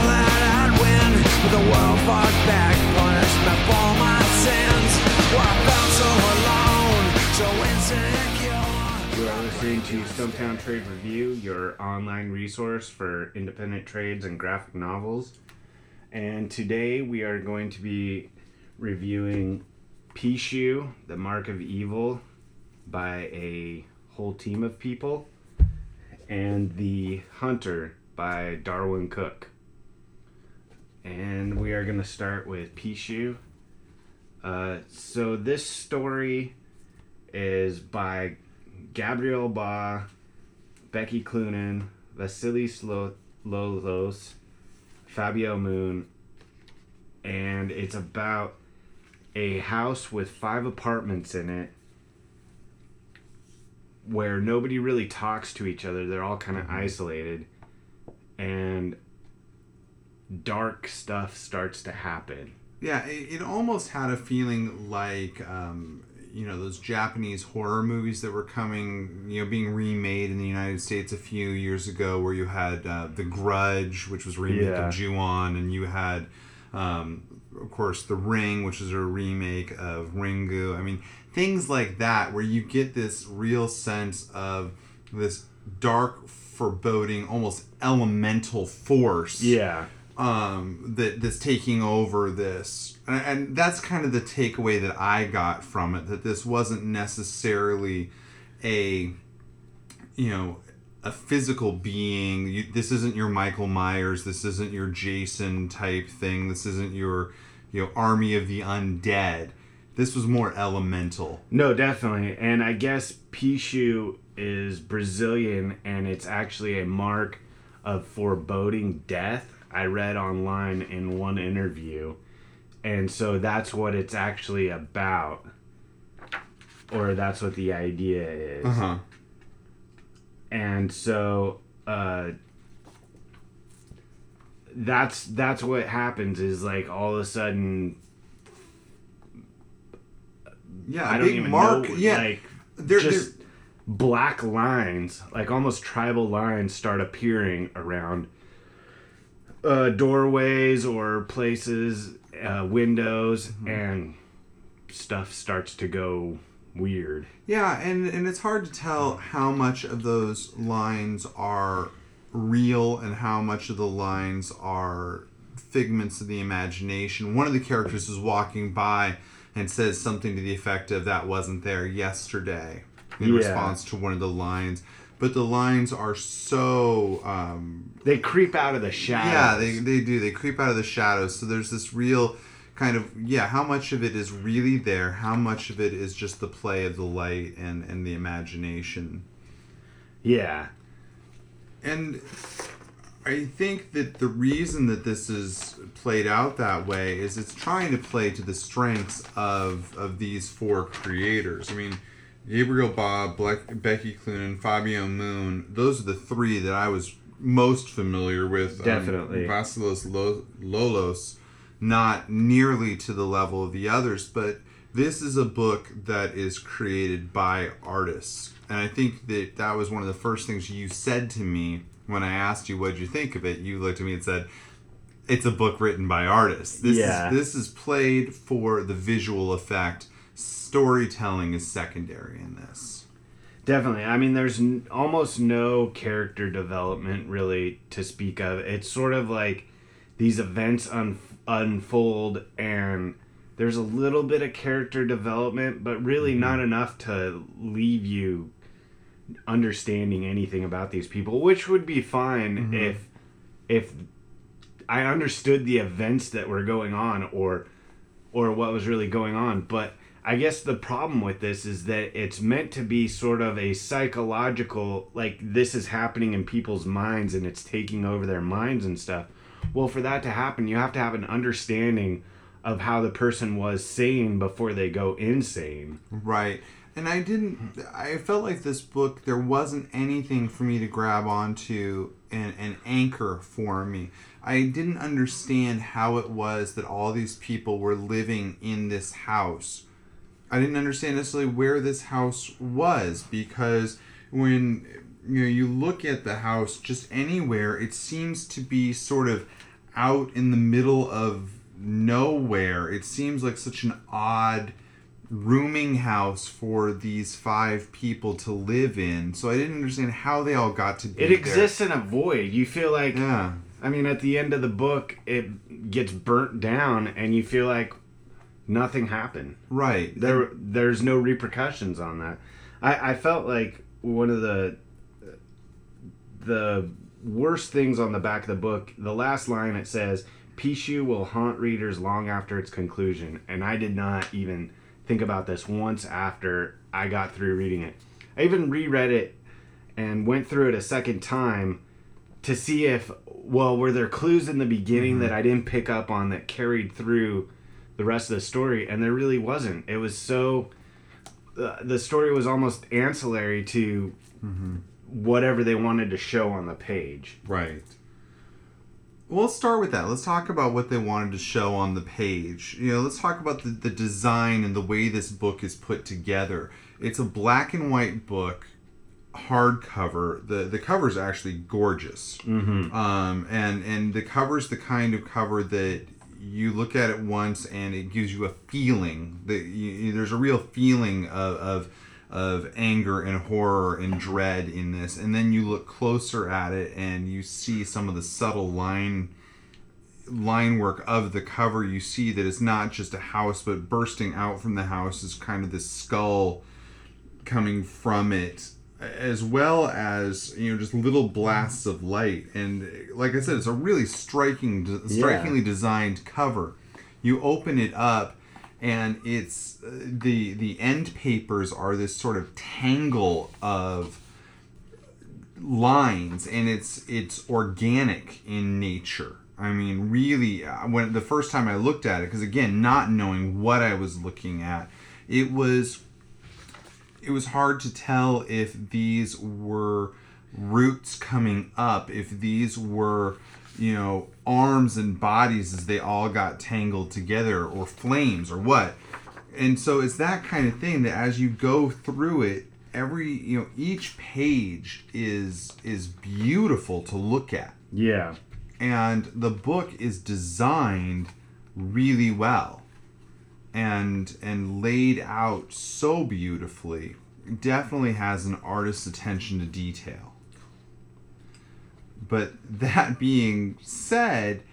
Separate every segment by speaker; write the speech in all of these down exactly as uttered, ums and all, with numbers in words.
Speaker 1: that I'd win, but the world fought back, punished me for my sins. Well, I felt so alone, so insecure.
Speaker 2: You are listening to Stumptown Trade Review, your online resource for independent trades and graphic novels. And today we are going to be reviewing Pishu, The Mark of Evil, by a whole team of people, and The Hunter by Darwin Cook. And we are going to start with Pishu. Uh, so this story is by Gabriel Ba, Becky Cloonan, Vasilis Lolos, Fabio Moon, and it's about a house with five apartments in it where nobody really talks to each other. They're all kind of isolated, and dark stuff starts to happen.
Speaker 3: Yeah, it, it almost had a feeling like, um, you know, those Japanese horror movies that were coming, you know, being remade in the United States a few years ago, where you had uh, The Grudge, which was a remake
Speaker 2: Yeah.
Speaker 3: of Ju-on, and you had, um, of course, The Ring, which is a remake of Ringu. I mean, things like that, where you get this real sense of this dark, foreboding, almost elemental force.
Speaker 2: Yeah.
Speaker 3: Um, that that's taking over this, and, and that's kind of the takeaway that I got from it. That this wasn't necessarily a, you know, a physical being. You, this isn't your Michael Myers. This isn't your Jason type thing. This isn't your, you know, Army of the Undead. This was more elemental.
Speaker 2: No, definitely. And I guess Pishu is Brazilian, and it's actually a mark of foreboding death. I read online in one interview, and so that's what it's actually about, or that's what the idea is.
Speaker 3: Uh-huh.
Speaker 2: And so uh, that's that's what happens is, like, all of a sudden,
Speaker 3: Yeah,
Speaker 2: I
Speaker 3: a
Speaker 2: don't
Speaker 3: big
Speaker 2: even
Speaker 3: mark.
Speaker 2: know,
Speaker 3: yeah,
Speaker 2: like
Speaker 3: there,
Speaker 2: just
Speaker 3: there,
Speaker 2: black lines, like almost tribal lines, start appearing around Uh, doorways or places, uh, windows, mm-hmm. and stuff starts to go weird.
Speaker 3: Yeah, and, and it's hard to tell how much of those lines are real and how much of the lines are figments of the imagination. One of the characters is walking by and says something to the effect of, "That wasn't there yesterday," in
Speaker 2: yeah.
Speaker 3: response to one of the lines. But the lines are so... Um,
Speaker 2: they creep out of the shadows.
Speaker 3: Yeah, they, they do. They creep out of the shadows. So there's this real kind of... Yeah, how much of it is really there? How much of it is just the play of the light and, and the imagination?
Speaker 2: Yeah.
Speaker 3: And I think that the reason that this is played out that way is it's trying to play to the strengths of, of these four creators. I mean... Gabriel Ba, Black, Becky Cloonan, Fabio Moon, those are the three that I was most familiar with.
Speaker 2: Definitely.
Speaker 3: Um, Vasilis Lolos, not nearly to the level of the others, but this is a book that is created by artists. And I think that that was one of the first things you said to me when I asked you what you think of it. You looked at me and said, it's a book written by artists. This
Speaker 2: yeah.
Speaker 3: is, this is played for the visual effect. Storytelling is secondary in this.
Speaker 2: Definitely. I mean, there's n- almost no character development really to speak of. It's sort of like these events un- unfold and there's a little bit of character development, but really mm-hmm. not enough to leave you understanding anything about these people, which would be fine mm-hmm. if if I understood the events that were going on or or what was really going on. But I guess the problem with this is that it's meant to be sort of a psychological, like, this is happening in people's minds and it's taking over their minds and stuff. Well, for that to happen, you have to have an understanding of how the person was sane before they go insane.
Speaker 3: Right. And I didn't, I felt like this book, there wasn't anything for me to grab onto and an anchor for me. I didn't understand how it was that all these people were living in this house. I didn't understand necessarily where this house was, because when you know you look at the house just anywhere, it seems to be sort of out in the middle of nowhere. It seems like such an odd rooming house for these five people to live in. So I didn't understand how they all got to be
Speaker 2: It exists there. In a void. You feel like,
Speaker 3: yeah.
Speaker 2: I mean, at the end of the book, it gets burnt down, and you feel like nothing happened.
Speaker 3: Right.
Speaker 2: There, there's no repercussions on that. I, I felt like one of the the worst things on the back of the book, the last line, it says, "Pishu will haunt readers long after its conclusion." And I did not even think about this once after I got through reading it. I even reread it and went through it a second time to see if, well, were there clues in the beginning mm-hmm. that I didn't pick up on that carried through the rest of the story, and there really wasn't. It was so... Uh, the story was almost ancillary to mm-hmm. whatever they wanted to show on the page.
Speaker 3: Right. Well, let's start with that. Let's talk about what they wanted to show on the page. You know, let's talk about the, the design and the way this book is put together. It's a black and white book, hardcover. The the cover's actually gorgeous.
Speaker 2: Mm-hmm.
Speaker 3: Um, and, and the cover's the kind of cover that you look at it once and it gives you a feeling. That you, there's a real feeling of, of of anger and horror and dread in this, and then you look closer at it and you see some of the subtle line line work of the cover. You see that it's not just a house, but bursting out from the house is kind of this skull coming from it, as well as, you know, just little blasts of light. And like I said, it's a really striking strikingly yeah. designed cover. You open it up and it's uh, the the end papers are this sort of tangle of lines, and it's it's organic in nature. I mean, really, when the first time I looked at it, because again, not knowing what I was looking at, it was it was hard to tell if these were roots coming up, if these were, you know, arms and bodies as they all got tangled together, or flames, or what. And so it's that kind of thing that as you go through it, every, you know, each page is is beautiful to look at.
Speaker 2: Yeah.
Speaker 3: And the book is designed really well and and laid out so beautifully. It definitely has an artist's attention to detail. But that being said,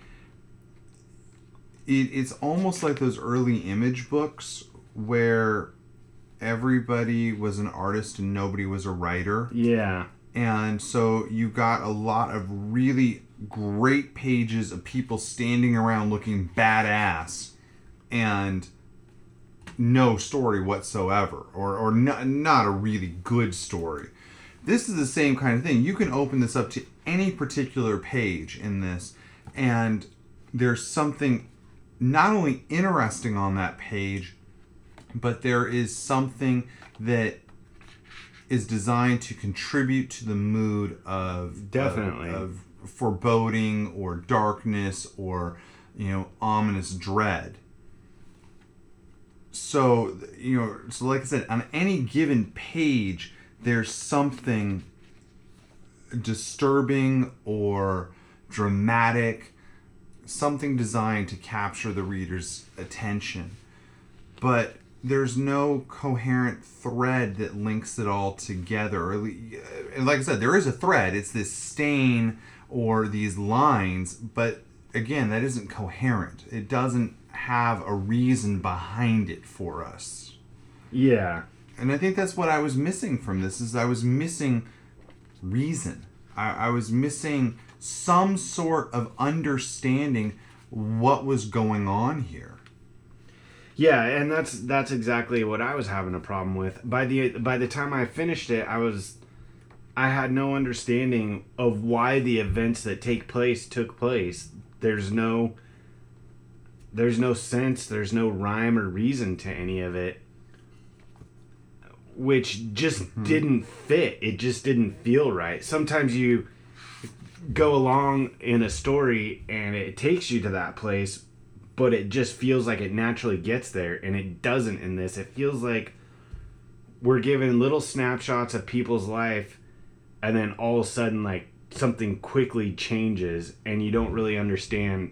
Speaker 3: it, it's almost like those early image books where everybody was an artist and nobody was a writer.
Speaker 2: Yeah.
Speaker 3: And so you got a lot of really great pages of people standing around looking badass and no story whatsoever, or, or not, not a really good story. This is the same kind of thing. You can open this up to any particular page in this, and there's something not only interesting on that page, but there is something that is designed to contribute to the mood of
Speaker 2: definitely
Speaker 3: of, of foreboding or darkness or, you know, ominous dread. So, you know, so like I said, on any given page, there's something disturbing or dramatic, something designed to capture the reader's attention. But there's no coherent thread that links it all together. And like I said, there is a thread. It's this stain or these lines, but again, that isn't coherent. It doesn't have a reason behind it for us.
Speaker 2: Yeah.
Speaker 3: And I think that's what I was missing from this, is I was missing reason. I, I was missing some sort of understanding what was going on here.
Speaker 2: Yeah, and that's that's exactly what I was having a problem with. By the by the time I finished it, I was I had no understanding of why the events that take place took place. There's no there's no sense, there's no rhyme or reason to any of it, which just mm-hmm. didn't fit. It just didn't feel right. Sometimes you go along in a story and it takes you to that place, but it just feels like it naturally gets there, and it doesn't in this. It feels like we're given little snapshots of people's life, and then all of a sudden, like, something quickly changes and you don't really understand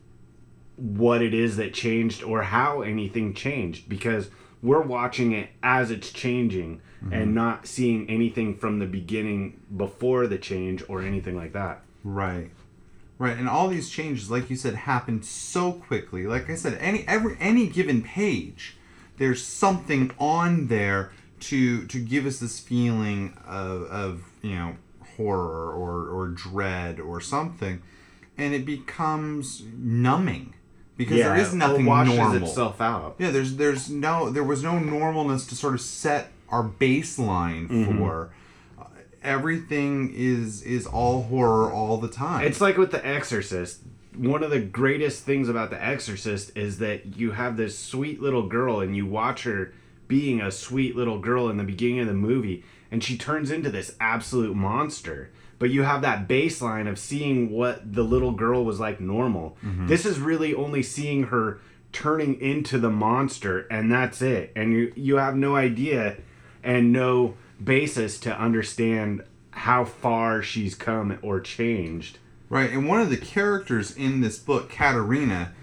Speaker 2: what it is that changed or how anything changed, because we're watching it as it's changing mm-hmm. and not seeing anything from the beginning before the change or anything like that.
Speaker 3: Right. Right. And all these changes, like you said, happened so quickly. Like I said, any every any given page, there's something on there to to give us this feeling of, of you know, horror or, or dread or something. And it becomes numbing. Because yeah, there is nothing
Speaker 2: it washes
Speaker 3: normal.
Speaker 2: itself out.
Speaker 3: Yeah, there's there's no there was no normalness to sort of set our baseline mm-hmm. for. Uh, everything is is all horror all the time.
Speaker 2: It's like with The Exorcist. One of the greatest things about The Exorcist is that you have this sweet little girl and you watch her being a sweet little girl in the beginning of the movie, and she turns into this absolute monster. But you have that baseline of seeing what the little girl was like normal. Mm-hmm. This is really only seeing her turning into the monster, and that's it. And you you have no idea and no basis to understand how far she's come or changed.
Speaker 3: Right, and one of the characters in this book, Katerina,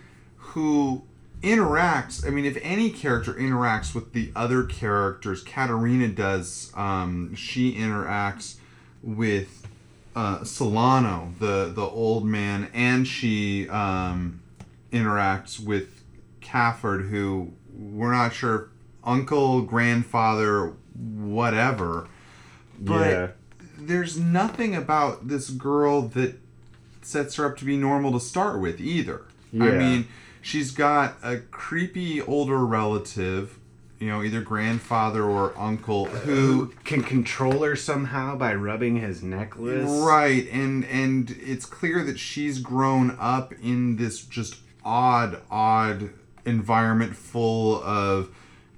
Speaker 3: who interacts, I mean, if any character interacts with the other characters, Katerina does. Um, she interacts with Uh, Solano, the, the old man, and she um, interacts with Cafford, who we're not sure, uncle, grandfather, whatever. But yeah. There's nothing about this girl that sets her up to be normal to start with either. Yeah. I mean, she's got a creepy older relative, you know, either grandfather or uncle, who
Speaker 2: can control her somehow by rubbing his necklace.
Speaker 3: Right, and and it's clear that she's grown up in this just odd, odd environment full of,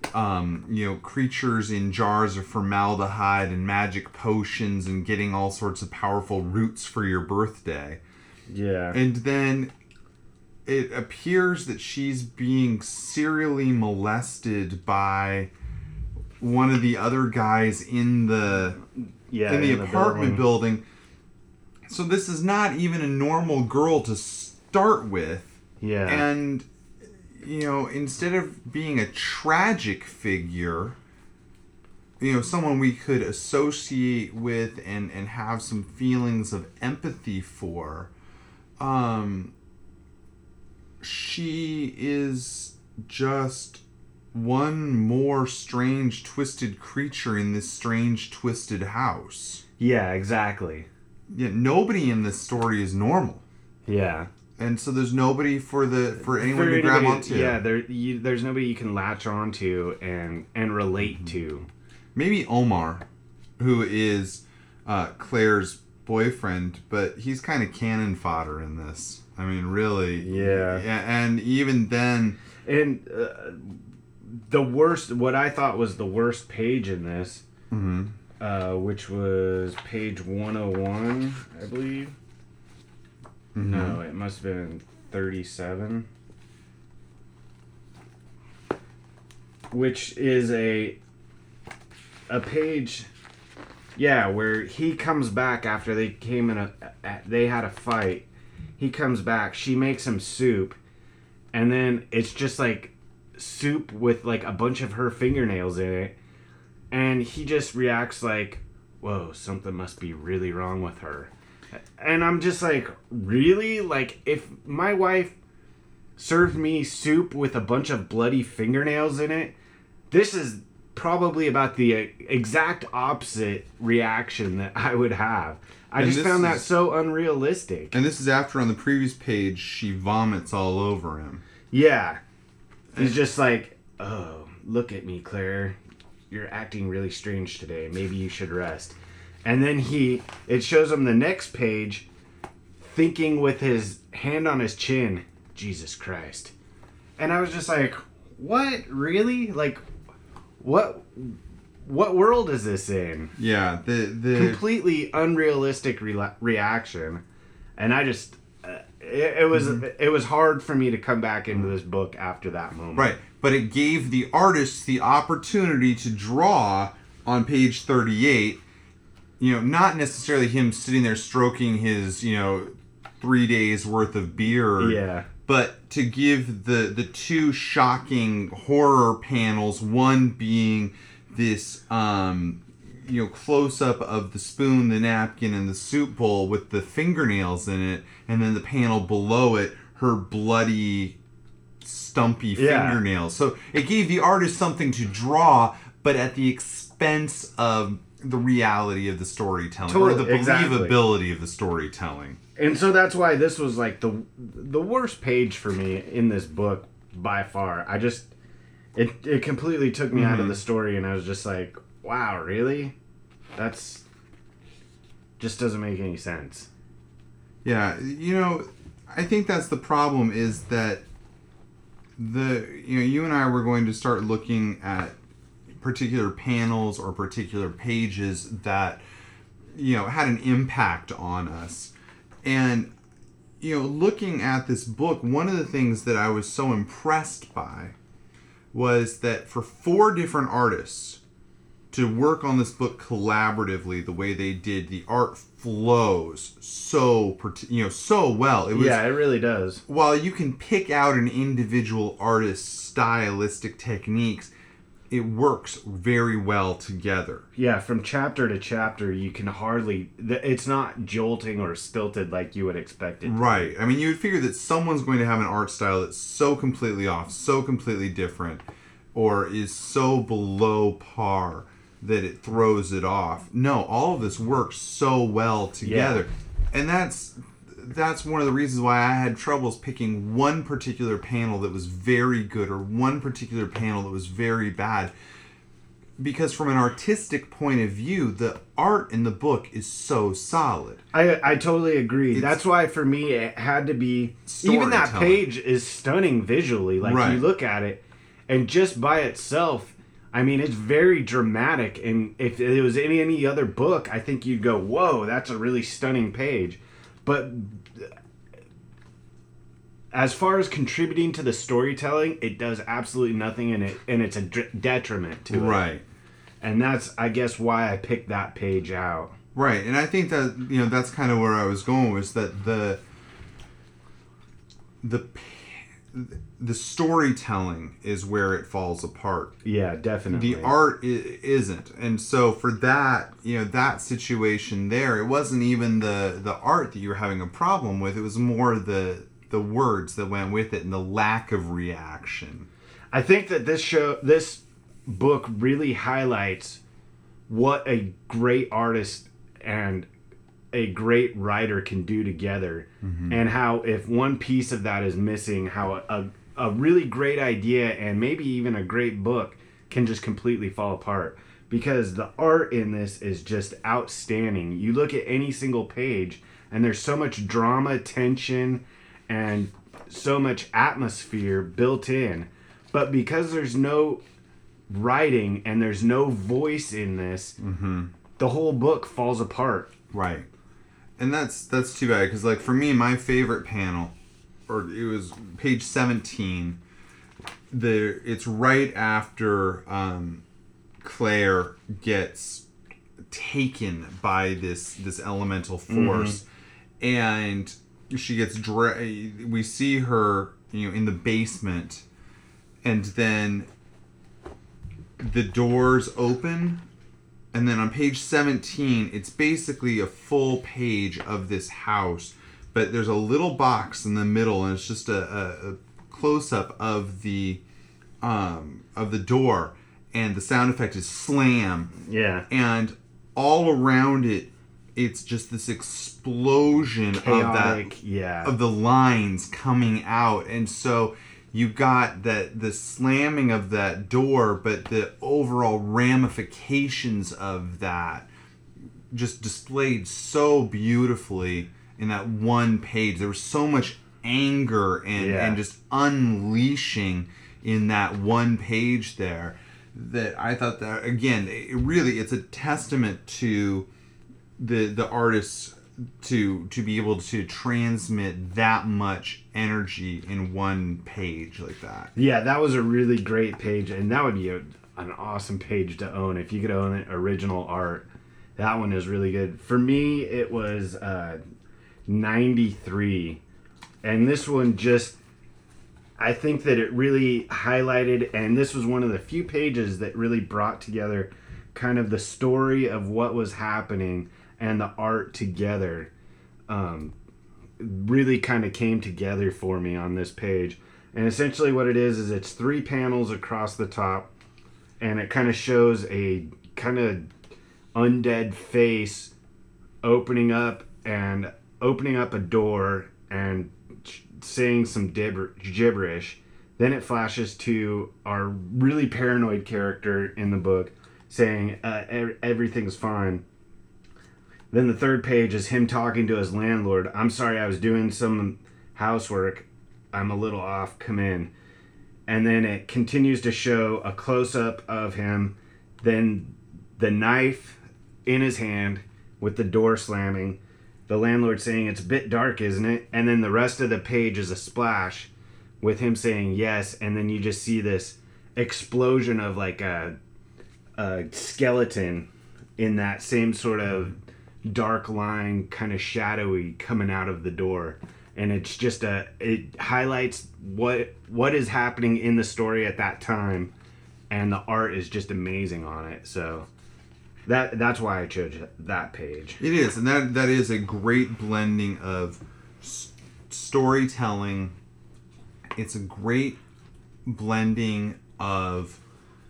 Speaker 3: um, you know, creatures in jars of formaldehyde and magic potions and getting all sorts of powerful roots for your birthday.
Speaker 2: Yeah.
Speaker 3: And then it appears that she's being serially molested by one of the other guys in the yeah, in the in apartment the building. building. So this is not even a normal girl to start with.
Speaker 2: Yeah.
Speaker 3: And, you know, instead of being a tragic figure, you know, someone we could associate with and, and have some feelings of empathy for, um... she is just one more strange, twisted creature in this strange, twisted house.
Speaker 2: Yeah, exactly.
Speaker 3: Yeah, nobody in this story is normal.
Speaker 2: Yeah.
Speaker 3: And so there's nobody for the for anyone for to grab onto.
Speaker 2: Yeah, there you, there's nobody you can latch onto and and relate mm-hmm. to.
Speaker 3: Maybe Omar, who is uh, Claire's boyfriend, but he's kind of cannon fodder in this. I mean, really.
Speaker 2: Yeah.
Speaker 3: And even then...
Speaker 2: And uh, the worst... What I thought was the worst page in this,
Speaker 3: mm-hmm.
Speaker 2: uh, which was page one oh one, I believe. Mm-hmm. No, it must have been thirty-seven. Which is a... A page... Yeah, where he comes back after they came in a... They had a fight. He comes back, she makes him soup, and then it's just like soup with like a bunch of her fingernails in it, and he just reacts like, whoa, something must be really wrong with her. And I'm just like, really? Like, if my wife served me soup with a bunch of bloody fingernails in it, this is probably about the exact opposite reaction that I would have. I and just found that is, so unrealistic.
Speaker 3: And this is after on the previous page she vomits all over him.
Speaker 2: Yeah. He's just like, oh, look at me, Claire. You're acting really strange today. Maybe you should rest. And then he, it shows him the next page thinking with his hand on his chin, Jesus Christ. And I was just like, what? Really? Like, what... What world is this in?
Speaker 3: Yeah, the the
Speaker 2: completely unrealistic re- reaction, and I just uh, it, it was mm-hmm. it was hard for me to come back into this book after that moment.
Speaker 3: Right, but it gave the artist the opportunity to draw on page thirty-eight you know, not necessarily him sitting there stroking his, you know, three days worth of beard.
Speaker 2: Yeah.
Speaker 3: But to give the the two shocking horror panels, one being this, um, you know, close up of the spoon, the napkin, and the soup bowl with the fingernails in it, and then the panel below it, her bloody, stumpy
Speaker 2: Yeah.
Speaker 3: fingernails. So it gave the artist something to draw, but at the expense of the reality of the storytelling,
Speaker 2: Totally,
Speaker 3: or the
Speaker 2: exactly.
Speaker 3: believability of the storytelling.
Speaker 2: And so that's why this was like the the worst page for me in this book by far. I just it it completely took me
Speaker 3: Mm-hmm.
Speaker 2: out of the story, and I was just like, wow, really? That's just doesn't make any sense.
Speaker 3: Yeah, you know, I think that's the problem, is that the you know you and I were going to start looking at particular panels or particular pages that you know had an impact on us. And you know, looking at this book, one of the things that I was so impressed by was that for four different artists to work on this book collaboratively the way they did, the art flows so you know so well. It was,
Speaker 2: Yeah, it really does.
Speaker 3: while you can pick out an individual artist's stylistic techniques, it works very well together.
Speaker 2: Yeah, from chapter to chapter, you can hardly... It's not jolting or stilted like you would expect it to.
Speaker 3: Right. I mean, you would figure that someone's going to have an art style that's so completely off, so completely different, or is so below par that it throws it off. No, all of this works so well together. Yeah. And that's that's one of the reasons why I had troubles picking one particular panel that was very good or one particular panel that was very bad. Because from an artistic point of view, the art in the book is so solid.
Speaker 2: I I totally agree.
Speaker 3: It's,
Speaker 2: That's why for me it had to be... Even that page is stunning visually. Like,
Speaker 3: right.
Speaker 2: You look at it, and just by itself, I mean, it's very dramatic. And if it was any any other book, I think you'd go, whoa, that's a really stunning page. But as far as contributing to the storytelling, it does absolutely nothing, and it and it's a dr- detriment to it.
Speaker 3: Right.
Speaker 2: And that's, I guess, why I picked that page out.
Speaker 3: Right, and I think that, you know, that's kind of where I was going, was that the the the storytelling is where it falls apart.
Speaker 2: Yeah, definitely.
Speaker 3: The art I- isn't. And so for that, you know, that situation there, it wasn't even the the art that you were having a problem with. It was more the the words that went with it and the lack of reaction.
Speaker 2: I think that this show, this book really highlights what a great artist and a great writer can do together, mm-hmm. and how if one piece of that is missing, how a, a, a really great idea and maybe even a great book can just completely fall apart. Because the art in this is just outstanding. You look at any single page and there's so much drama, tension, and so much atmosphere built in. But because there's no writing and there's no voice in this,
Speaker 3: mm-hmm.
Speaker 2: the whole book falls apart.
Speaker 3: Right. And that's that's too bad, because like for me, my favorite panel, or it was page seventeen. The it's right after um, Claire gets taken by this this elemental force, mm-hmm. and she gets dra- we see her, you know, in the basement, and then the doors open. And then on page seventeen, it's basically a full page of this house, but there's a little box in the middle, and it's just a, a, a close-up of the um, of the door, and the sound effect is slam.
Speaker 2: Yeah.
Speaker 3: And all around it, it's just this explosion
Speaker 2: Chaotic,
Speaker 3: of that,
Speaker 2: yeah.
Speaker 3: of the lines coming out, and so you got that the slamming of that door, but the overall ramifications of that just displayed so beautifully in that one page. There was so much anger and,
Speaker 2: yeah.
Speaker 3: and just unleashing in that one page there, that I thought that, again, it really, it's a testament to the the artists to to be able to transmit that much energy in one page like that.
Speaker 2: Yeah, that was a really great page, and that would be a, an awesome page to own if you could own it, original art. That one is really good. For me, it was uh, ninety-three. And this one just, I think that it really highlighted, and this was one of the few pages that really brought together kind of the story of what was happening and the art together. Um, really kind of came together for me on this page. And essentially what it is, is it's three panels across the top, and it kind of shows a kind of undead face opening up and opening up a door and saying some gibber- gibberish. Then it flashes to our really paranoid character in the book saying uh, e- everything's fine. Then the third page is him talking to his landlord. I'm sorry, I was doing some housework. I'm a little off. Come in. And then it continues to show a close-up of him. Then the knife in his hand with the door slamming. The landlord saying, it's a bit dark, isn't it? And then the rest of the page is a splash with him saying yes. And then you just see this explosion of like a, a skeleton in that same sort of dark line, kind of shadowy, coming out of the door. And it's just a, it highlights what what is happening in the story at that time. And the art is just amazing on it. So that that's why I chose that page.
Speaker 3: It is, and that that is a great blending of s- storytelling. It's a great blending of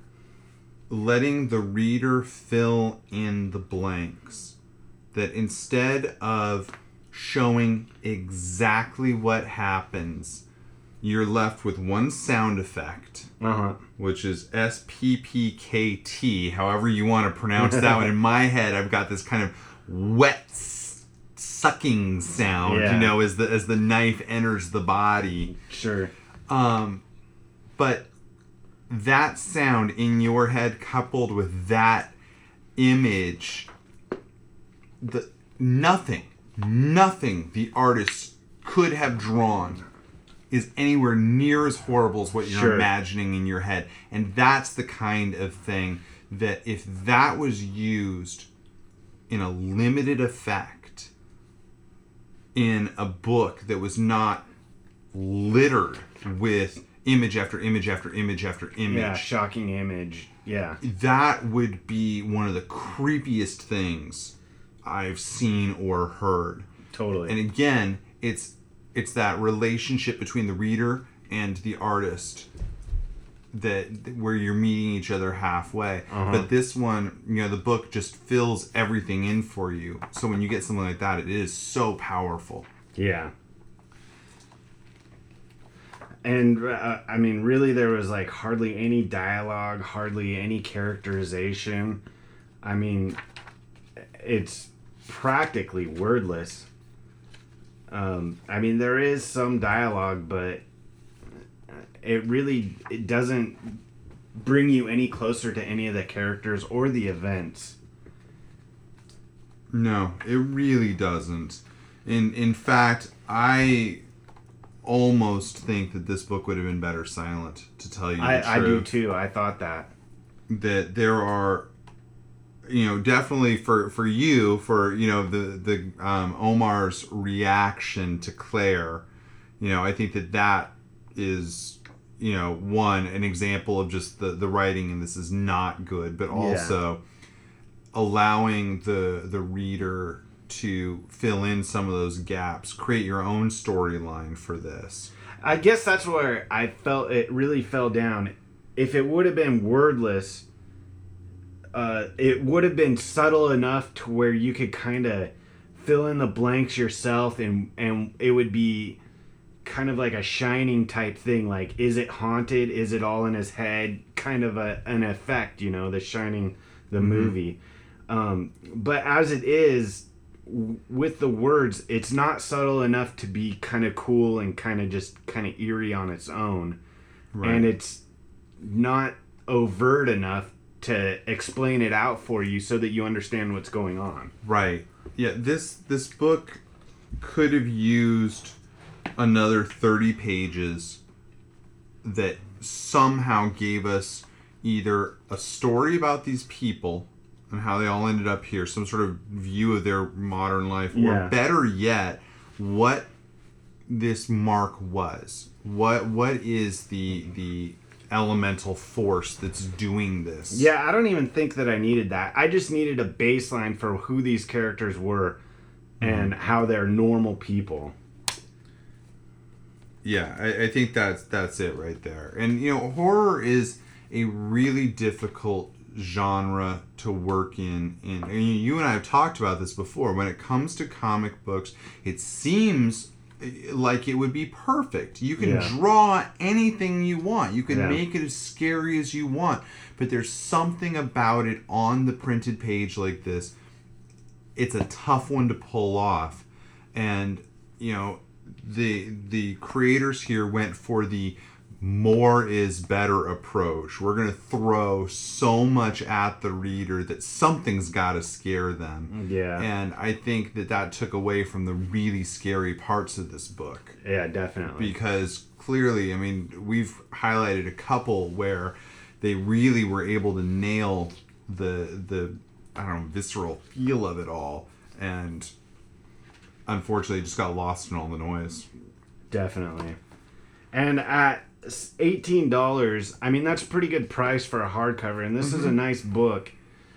Speaker 3: letting the reader fill in the blanks. That instead of showing exactly what happens, you're left with one sound effect,
Speaker 2: Uh-huh.
Speaker 3: which is S P P K T, however you want to pronounce that one. In my head, I've got this kind of wet s- sucking sound,
Speaker 2: Yeah.
Speaker 3: you know, as the as the knife enters the body.
Speaker 2: Sure.
Speaker 3: Um, but that sound in your head coupled with that image, the nothing, nothing the artist could have drawn is anywhere near as horrible as what you're
Speaker 2: Sure.
Speaker 3: imagining in your head. And that's the kind of thing that if that was used in a limited effect in a book that was not littered with image after image after image after image,
Speaker 2: Yeah, shocking image. Yeah.
Speaker 3: that would be one of the creepiest things I've seen or heard.
Speaker 2: Totally.
Speaker 3: And again, it's it's that relationship between the reader and the artist that where you're meeting each other halfway.
Speaker 2: Uh-huh.
Speaker 3: But this one, you know, the book just fills everything in for you. So when you get something like that, it is so powerful.
Speaker 2: Yeah. And, uh, I mean, really there was, like, hardly any dialogue, hardly any characterization. I mean, it's practically wordless. Um, I mean, there is some dialogue, but it really it doesn't bring you any closer to any of the characters or the events.
Speaker 3: No, it really doesn't. In in fact, I almost think that this book would have been better silent, to tell you the
Speaker 2: I, I do
Speaker 3: truth.
Speaker 2: too. I thought that.
Speaker 3: That there are, you know, definitely for, for you, for, you know, the, the um, Omar's reaction to Claire, you know, I think that that is, you know, one, an example of just the, the writing in this is not good, but also allowing the the reader to fill in some of those gaps, create your own storyline for this.
Speaker 2: I guess that's where I felt it really fell down. If it would have been wordless, uh, it would have been subtle enough to where you could kind of fill in the blanks yourself, and and it would be kind of like a Shining type thing. Like, is it haunted? Is it all in his head? Kind of a an effect, you know, The Shining, the
Speaker 3: Mm-hmm.
Speaker 2: movie. Um, but as it is, w- with the words, it's not subtle enough to be kind of cool and kind of just kind of eerie on its own.
Speaker 3: Right.
Speaker 2: And it's not overt enough to explain it out for you so that you understand what's going on.
Speaker 3: Right. Yeah, this this book could have used another thirty pages that somehow gave us either a story about these people and how they all ended up here, some sort of view of their modern life,
Speaker 2: Yeah.
Speaker 3: or better yet, what this mark was. What what is the the elemental force that's doing this?
Speaker 2: Yeah, I don't even think that I needed that. I just needed a baseline for who these characters were and how they're normal people.
Speaker 3: Yeah, I, I think that's that's it right there. And you know, horror is a really difficult genre to work in. In and you and I have talked about this before. When it comes to comic books, it seems like it would be perfect. You can
Speaker 2: Yeah.
Speaker 3: draw anything you want. You can
Speaker 2: Yeah.
Speaker 3: make it as scary as you want. But there's something about it on the printed page like this. It's a tough one to pull off. And, you know, the the creators here went for the more is better approach. We're going to throw so much at the reader that something's got to scare them.
Speaker 2: Yeah.
Speaker 3: And I think that that took away from the really scary parts of this book.
Speaker 2: Yeah, definitely.
Speaker 3: Because clearly, I mean, we've highlighted a couple where they really were able to nail the, the I don't know, visceral feel of it all. And unfortunately, it just got lost in all the noise.
Speaker 2: Definitely. And at eighteen dollars, I mean, that's a pretty good price for a hardcover, and this
Speaker 3: Mm-hmm.
Speaker 2: is a nice book.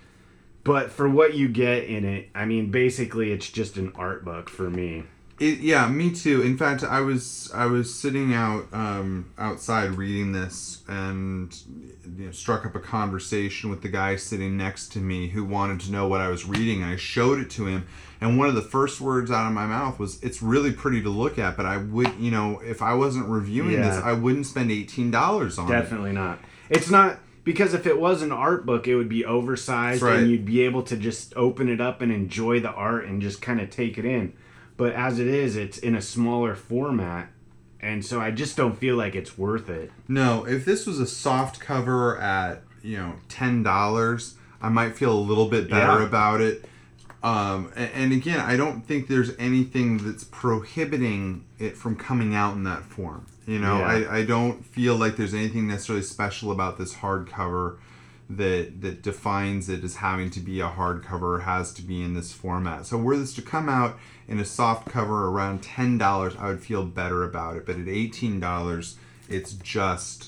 Speaker 2: But for what you get in it, I mean, basically it's just an art book for me.
Speaker 3: It, yeah, me too. In fact, I was I was sitting out um, outside reading this and you know, struck up a conversation with the guy sitting next to me who wanted to know what I was reading. I showed it to him, and one of the first words out of my mouth was, "It's really pretty to look at, but I would, you know, if I wasn't reviewing
Speaker 2: Yeah.
Speaker 3: this, I wouldn't spend eighteen dollars on it."
Speaker 2: Definitely not. It's not, because if it was an art book, it would be oversized,
Speaker 3: That's right.
Speaker 2: and you'd be able to just open it up and enjoy the art and just kind of take it in. But as it is, it's in a smaller format, and so I just don't feel like it's worth it.
Speaker 3: No, if this was a soft cover at, you know, ten dollars, I might feel a little bit better
Speaker 2: Yeah.
Speaker 3: about it. Um, and, and again, I don't think there's anything that's prohibiting it from coming out in that form. You know,
Speaker 2: Yeah.
Speaker 3: I, I don't feel like there's anything necessarily special about this hardcover that that defines it as having to be a hardcover or has to be in this format. So were this to come out in a soft cover around ten dollars, I would feel better about it. But at eighteen dollars, it's just,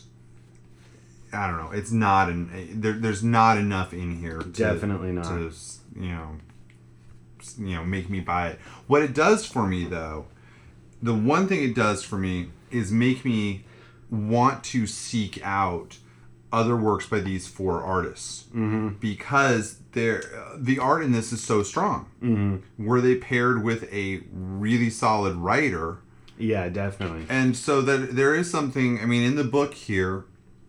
Speaker 3: I don't know, it's not, an, there, there's not enough in here to,
Speaker 2: Definitely not.
Speaker 3: to, you know, you know, make me buy it. What it does for me, though, the one thing it does for me is make me want to seek out other works by these four artists, mm-hmm. because they're, uh, the art in this is so strong.
Speaker 2: Mm-hmm.
Speaker 3: Were they paired with a really solid writer?
Speaker 2: Yeah, definitely.
Speaker 3: And so that there is something, I mean, in the book here,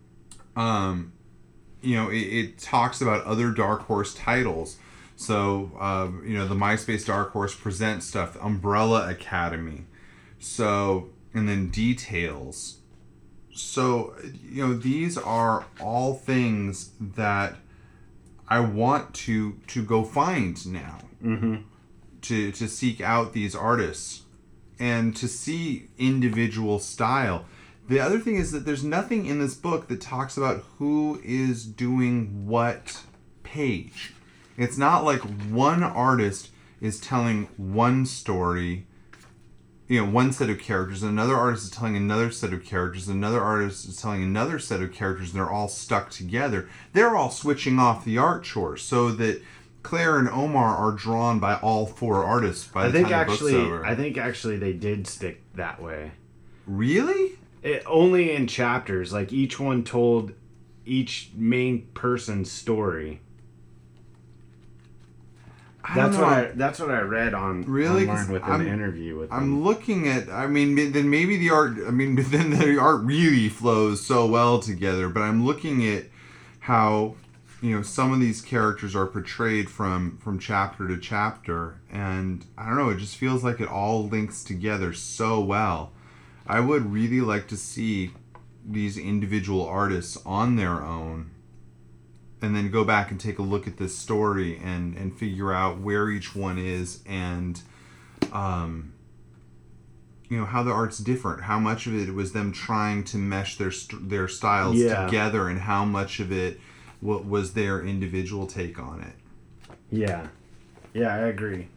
Speaker 3: um, you know, it, it talks about other Dark Horse titles. So, uh, you know, the MySpace Dark Horse Presents stuff, Umbrella Academy. So, and then Details. So, you know, these are all things that I want to to go find now.
Speaker 2: Mm-hmm.
Speaker 3: To, to seek out these artists and to see individual style. The other thing is that there's nothing in this book that talks about who is doing what page. It's not like one artist is telling one story, you know, one set of characters, another artist is telling another set of characters, another artist is telling another set of characters, and they're all stuck together. They're all switching off the art chores so that Claire and Omar are drawn by all four artists by
Speaker 2: I
Speaker 3: the
Speaker 2: think
Speaker 3: time the
Speaker 2: actually,
Speaker 3: book's over.
Speaker 2: I think actually they did stick that way.
Speaker 3: Really?
Speaker 2: It, only in chapters, like each one told each main person's story.
Speaker 3: I don't
Speaker 2: That's
Speaker 3: know.
Speaker 2: what I. That's what I read on
Speaker 3: Really? 'Cause
Speaker 2: online with
Speaker 3: I'm-
Speaker 2: an interview with them.
Speaker 3: I'm looking at, I mean, then maybe the art, I mean, then the art really flows so well together, but I'm looking at how, you know, some of these characters are portrayed from, from chapter to chapter, and I don't know, it just feels like it all links together so well. I would really like to see these individual artists on their own, and then go back and take a look at this story and, and figure out where each one is and, um, you know, how the art's different. How much of it was them trying to mesh their st- their styles
Speaker 2: Yeah.
Speaker 3: together, and how much of it w- was their individual take on it.
Speaker 2: Yeah. Yeah, I agree.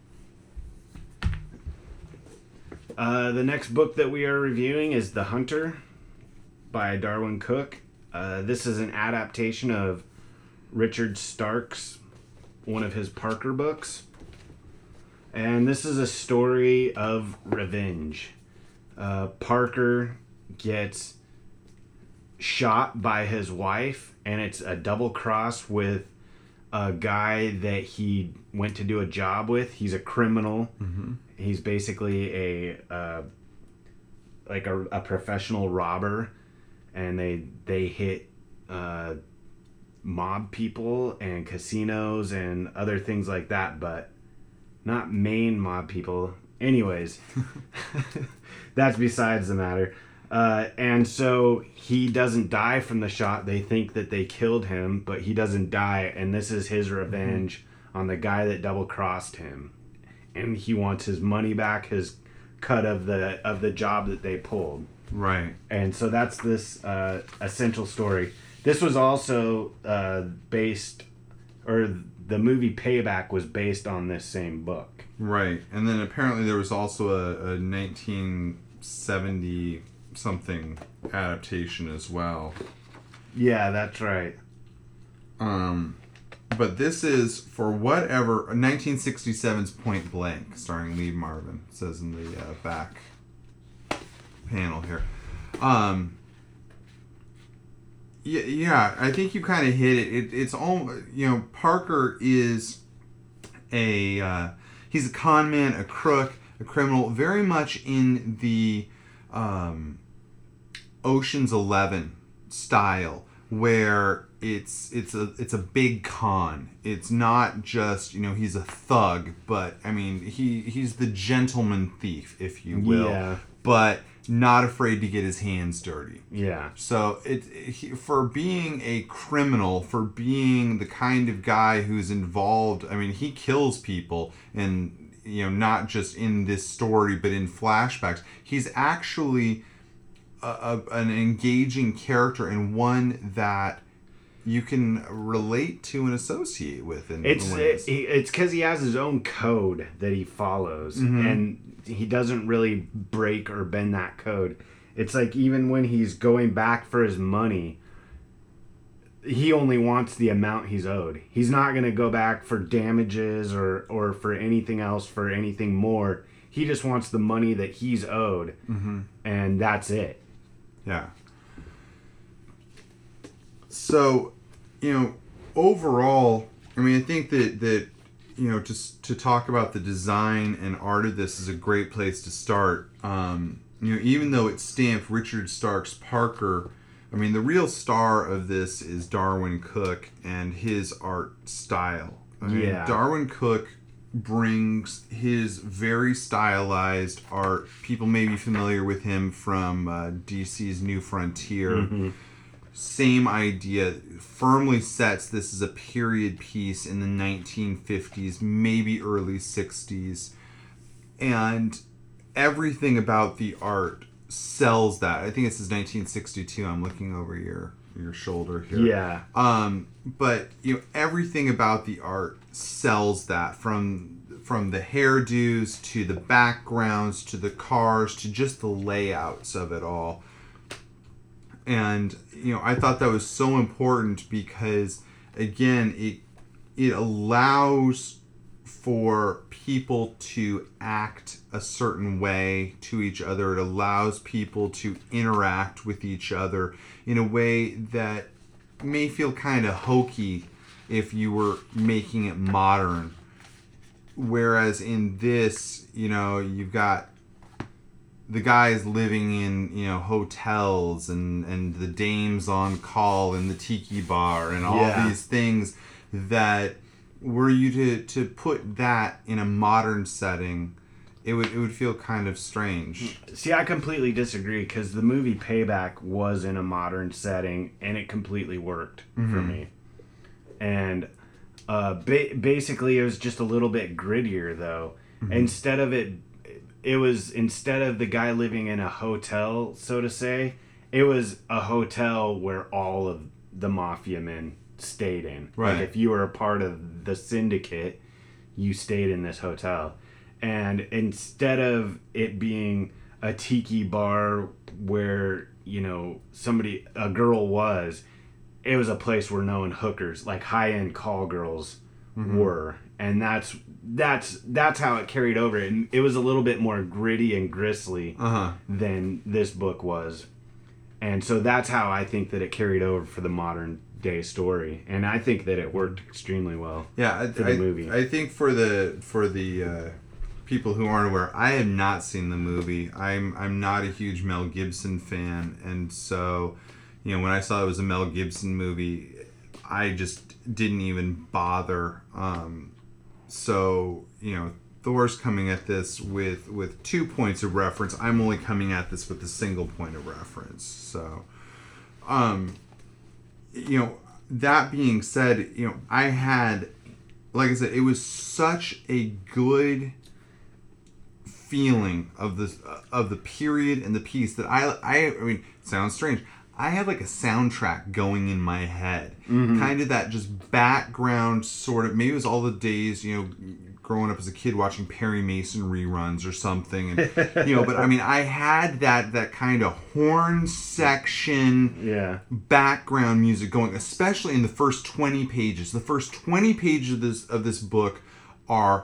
Speaker 2: Uh, the next book that we are reviewing is The Hunter by Darwin Cook. Uh, this is an adaptation of Richard Stark's, one of his Parker books. And this is a story of revenge. Uh, Parker gets shot by his wife, and it's a double cross with a guy that he went to do a job with. He's a criminal.
Speaker 3: Mm-hmm.
Speaker 2: He's basically a uh, like a, a professional robber, and they they hit uh, mob people and casinos and other things like that, but not main mob people. Anyways, that's besides the matter. Uh, and so he doesn't die from the shot. They think that they killed him, but he doesn't die, and this is his revenge mm-hmm. on the guy that double crossed him. And he wants his money back, his cut of the of the job that they pulled.
Speaker 3: Right.
Speaker 2: And so that's this uh, essential story. This was also uh, based, or the movie Payback was based on this same book.
Speaker 3: Right. And then apparently there was also a, a nineteen seventy something adaptation as well.
Speaker 2: Yeah, that's right.
Speaker 3: Um... But this is, for whatever, nineteen sixty-seven's Point Blank, starring Lee Marvin, it says in the uh, back panel here. Um, yeah, yeah, I think you kind of hit it. it. It's all, you know, Parker is a, uh, he's a con man, a crook, a criminal, very much in the um, Ocean's Eleven style, where it's it's a it's a big con. It's not just, you know, he's a thug, but I mean he he's the gentleman thief, if you will,
Speaker 2: yeah.
Speaker 3: but not afraid to get his hands dirty.
Speaker 2: Yeah.
Speaker 3: So it, it for being a criminal, for being the kind of guy who's involved. I mean, he kills people, and you know, not just in this story, but in flashbacks. He's actually a, a, an engaging character, and one that you can relate to and associate with. In
Speaker 2: it's
Speaker 3: ways.
Speaker 2: it, it's because he has his own code that he follows, mm-hmm. and he doesn't really break or bend that code. It's like even when he's going back for his money, he only wants the amount he's owed. He's not going to go back for damages or, or for anything else, for anything more. He just wants the money that he's owed,
Speaker 3: mm-hmm.
Speaker 2: and that's it.
Speaker 3: Yeah. So, you know, overall, I mean, I think that, that you know, to, to talk about the design and art of this is a great place to start. Um, you know, even though it's stamped Richard Stark's Parker, I mean, the real star of this is Darwin Cook and his art style. I mean,
Speaker 2: yeah.
Speaker 3: Darwin Cook brings his very stylized art. People may be familiar with him from uh, D C's New Frontier. Mm-hmm. Same idea, firmly sets this as a period piece in the nineteen fifties, maybe early sixties. And everything about the art sells that. I think this is nineteen sixty-two. I'm looking over your your shoulder here.
Speaker 2: Yeah.
Speaker 3: Um, but you know, everything about the art sells that, from from the hairdos to the backgrounds to the cars to just the layouts of it all. And you know, I thought that was so important because, again, it it allows for people to act a certain way to each other. It allows people to interact with each other in a way that may feel kind of hokey if you were making it modern. Whereas in this, you know, you've got the guys living in, you know, hotels and, and the dames on call in the tiki bar and all
Speaker 2: yeah.
Speaker 3: these things that were you to, to put that in a modern setting, it would it would feel kind of strange.
Speaker 2: See, I completely disagree because the movie Payback was in a modern setting and it completely worked mm-hmm. for me. And uh, ba- basically it was just a little bit grittier though. Mm-hmm. Instead of it, it was instead of the guy living in a hotel, so to say, it was a hotel where all of the mafia men stayed in.
Speaker 3: Right.
Speaker 2: Like if you were a part of the syndicate, you stayed in this hotel. And instead of it being a tiki bar where, you know, somebody, a girl was, it was a place where known hookers, like high-end call girls, mm-hmm. were. And that's that's that's how it carried over. And it was a little bit more gritty and grisly
Speaker 3: uh-huh.
Speaker 2: than this book was. And so that's how I think that it carried over for the modern day story. And I think that it worked extremely well.
Speaker 3: Yeah, I,
Speaker 2: for the
Speaker 3: I,
Speaker 2: movie.
Speaker 3: I think for the for the uh, people who aren't aware, I have not seen the movie. I'm I'm not a huge Mel Gibson fan, and so, you know, when I saw it was a Mel Gibson movie, I just didn't even bother. Um, so, you know, Thor's coming at this with with two points of reference. I'm only coming at this with a single point of reference. So, um, you know, that being said, you know, I had, like I said, it was such a good feeling of this of the period and the piece that I I I mean, it sounds strange. I had like a soundtrack going in my head, mm-hmm. kind of that just background sort of. Maybe it was all the days, you know, growing up as a kid watching Perry Mason reruns or something, and you know. But I mean, I had that that kind of horn section,
Speaker 2: yeah,
Speaker 3: background music going, especially in the first twenty pages. The first twenty pages of this of this book are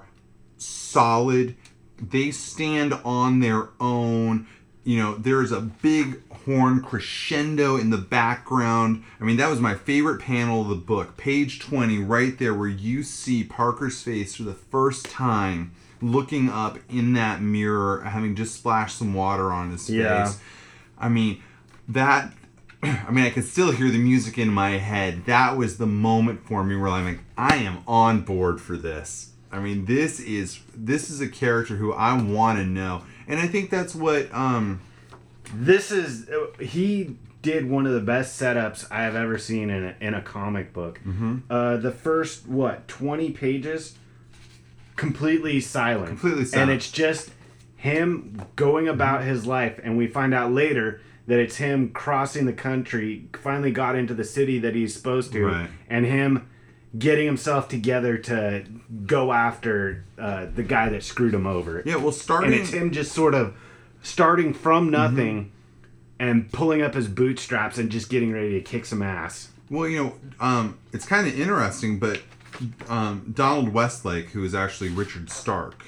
Speaker 3: solid. They stand on their own. You know, there's a big horn crescendo in the background. I mean, that was my favorite panel of the book. Page twenty, right there, where you see Parker's face for the first time, looking up in that mirror, having just splashed some water on his
Speaker 2: yeah.
Speaker 3: face. I mean, that... I mean, I can still hear the music in my head. That was the moment for me where I'm like, I am on board for this. I mean, this is this is a character who I want to know. And I think that's what... Um,
Speaker 2: this is... He did one of the best setups I have ever seen in a, in a comic book.
Speaker 3: Mm-hmm.
Speaker 2: Uh, the first, what, twenty pages? Completely silent.
Speaker 3: Completely silent.
Speaker 2: And it's just him going about his life. And we find out later that it's him crossing the country, finally got into the city that he's supposed to.
Speaker 3: Right.
Speaker 2: And him getting himself together to go after uh, the guy that screwed him over.
Speaker 3: Yeah, well, starting...
Speaker 2: And it's him just sort of starting from nothing mm-hmm. and pulling up his bootstraps and just getting ready to kick some ass.
Speaker 3: Well, you know, um, it's kind of interesting, but um, Donald Westlake, who is actually Richard Stark,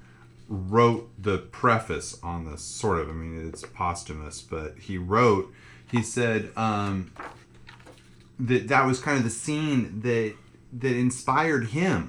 Speaker 3: wrote the preface on this, sort of. I mean, it's posthumous, but he wrote, he said um, that that was kind of the scene that that inspired him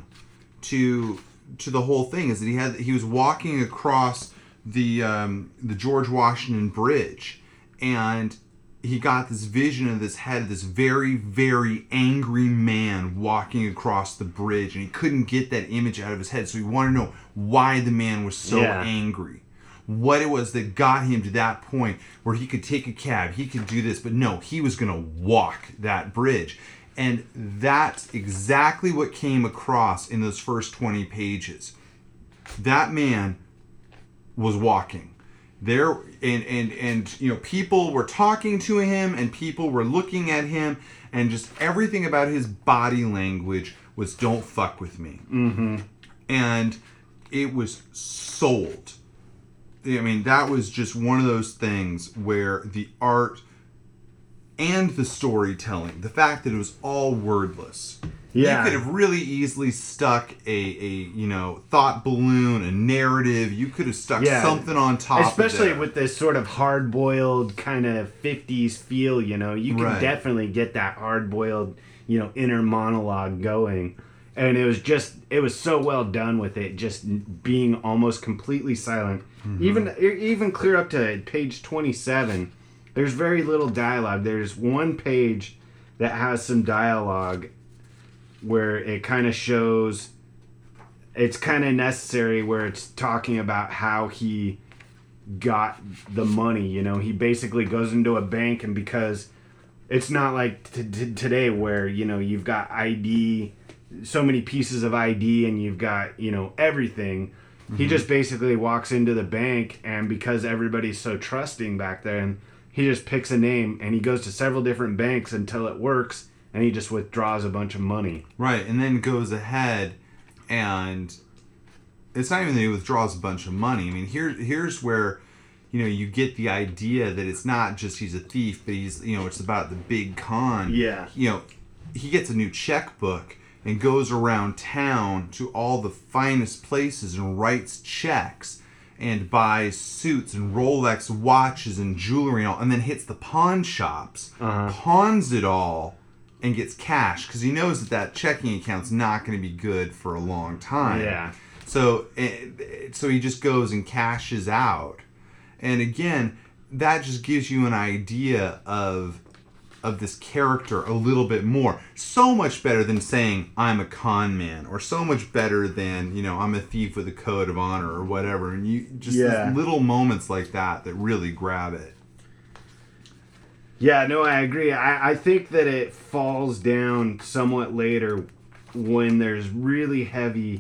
Speaker 3: to to the whole thing, is that he had he was walking across the um, the George Washington Bridge, and he got this vision of this head of this very, very angry man walking across the bridge, and he couldn't get that image out of his head, so he wanted to know why the man was so
Speaker 2: yeah.
Speaker 3: angry. What it was that got him to that point where he could take a cab, he could do this, but no, he was going to walk that bridge. And that's exactly what came across in those first twenty pages. That man was walking. There and, and and you know, people were talking to him and people were looking at him, and just everything about his body language was "don't fuck with me."
Speaker 2: Mm-hmm.
Speaker 3: And it was sold. I mean, that was just one of those things where the art and the storytelling, the fact that it was all wordless.
Speaker 2: Yeah.
Speaker 3: You could have really easily stuck a, a you know, thought balloon, a narrative. You could have stuck
Speaker 2: yeah.
Speaker 3: something on top
Speaker 2: Especially
Speaker 3: of that.
Speaker 2: with this sort of hard-boiled kind of fifties feel, you know. You can
Speaker 3: Right.
Speaker 2: definitely get that hard-boiled, you know, inner monologue going. And it was just, it was so well done with it, just being almost completely silent. Mm-hmm. Even even clear up to page twenty-seven, there's very little dialogue. There's one page that has some dialogue where it kind of shows, it's kind of necessary, where it's talking about how he got the money. You know, he basically goes into a bank, and because it's not like t- t- today where, you know, you've got I D, so many pieces of I D, and you've got, you know, everything. Mm-hmm. He just basically walks into the bank, and because everybody's so trusting back then, he just picks a name and he goes to several different banks until it works, and he just withdraws a bunch of money.
Speaker 3: Right, and then goes ahead and it's not even that he withdraws a bunch of money. I mean, here, here's where, you know, you get the idea that it's not just he's a thief, but he's, you know, it's about the big con.
Speaker 2: Yeah.
Speaker 3: You know, he gets a new checkbook and goes around town to all the finest places and writes checks and buys suits and Rolex watches and jewelry and all, and then hits the pawn shops,
Speaker 2: uh-huh.
Speaker 3: pawns it all, and gets cash because he knows that that checking account's not going to be good for a long time.
Speaker 2: Yeah.
Speaker 3: So, so he just goes and cashes out, and again, that just gives you an idea of of this character a little bit more. So much better than saying I'm a con man, or so much better than, you know, I'm a thief with a code of honor or whatever. And you just
Speaker 2: yeah.
Speaker 3: little moments like that that really grab it.
Speaker 2: Yeah, no, I agree. I, I think that it falls down somewhat later when there's really heavy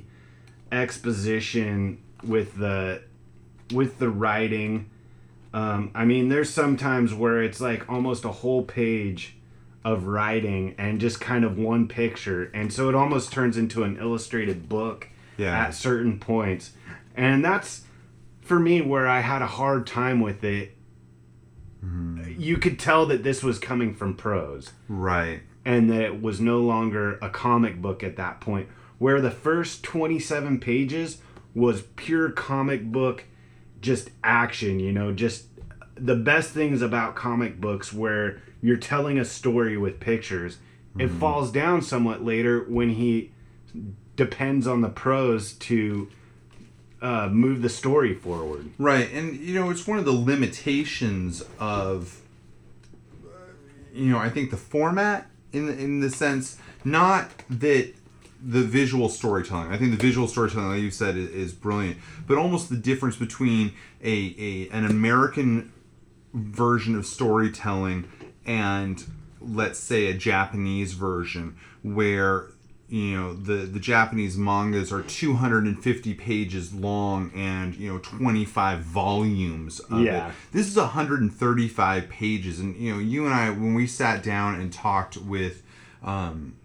Speaker 2: exposition with the with the writing. Um, I mean, there's some times where it's like almost a whole page of writing and just kind of one picture. And so it almost turns into an illustrated book
Speaker 3: yeah.
Speaker 2: at certain points. And that's, for me, where I had a hard time with it. Mm-hmm. You could tell that this was coming from prose.
Speaker 3: Right.
Speaker 2: And that it was no longer a comic book at that point. Where the first twenty-seven pages was pure comic book, just action, you know, just the best things about comic books where you're telling a story with pictures. Mm-hmm. It falls down somewhat later when he depends on the prose to uh, move the story forward.
Speaker 3: Right, and, you know, it's one of the limitations of, uh, you know, I think the format in the, in the sense, not that the visual storytelling. I think the visual storytelling, like you said, is, is brilliant. But almost the difference between a, a an American version of storytelling and, let's say, a Japanese version, where, you know, the, the Japanese mangas are two hundred fifty pages long and, you know, twenty-five volumes of
Speaker 2: yeah.
Speaker 3: it. This is one hundred thirty-five pages. And, you know, you and I, when we sat down and talked with Um,